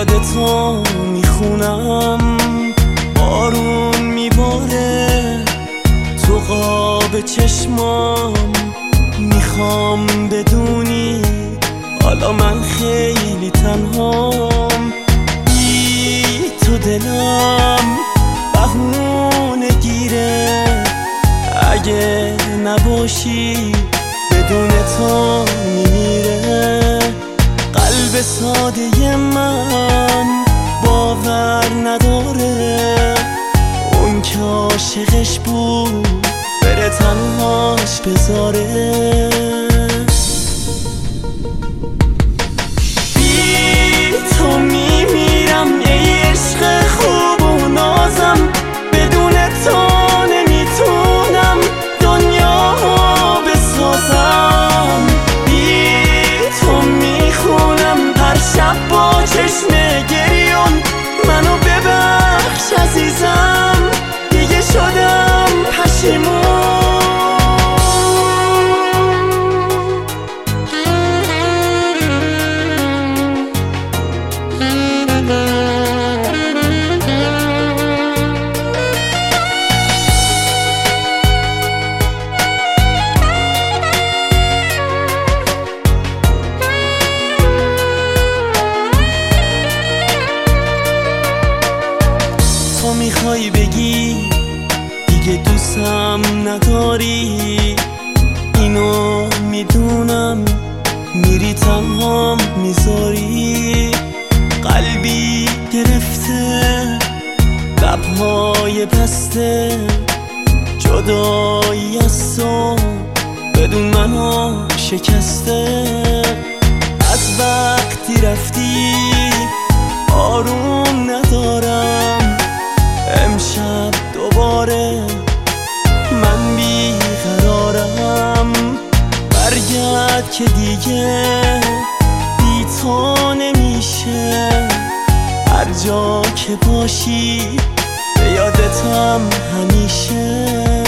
یاد تو میخونم، بارون میباره تو قاب چشمام. میخوام بدونی حالا من خیلی تنهام، بی تو دلم بهونه گیره. اگه نباشی بدون تو میمیره. قلب ساده من باور نداره، اون که عاشقش بود بره تنهاش بذاره. بی تو میمیرم ای عشق خوب و نازم، بدون تو نمیتونم دنیا بسازم. بی تو میخونم هر شب با چشم گریون، منو ببخش عزیزم دیگه شدم پشیمون. تو میخوای بگی دیگه دوستم نداری، اینو میدونم، میری تنهام میذاری. قلبی گرفته لبهای بسته، جدایی از تو بدون منو شکسته. از وقتی رفتی آروم ندارم، امشب دوباره من بیقرارم. برگرد که دیگه بی تو نمیشه، هر جا که باشی به یادتم همیشه.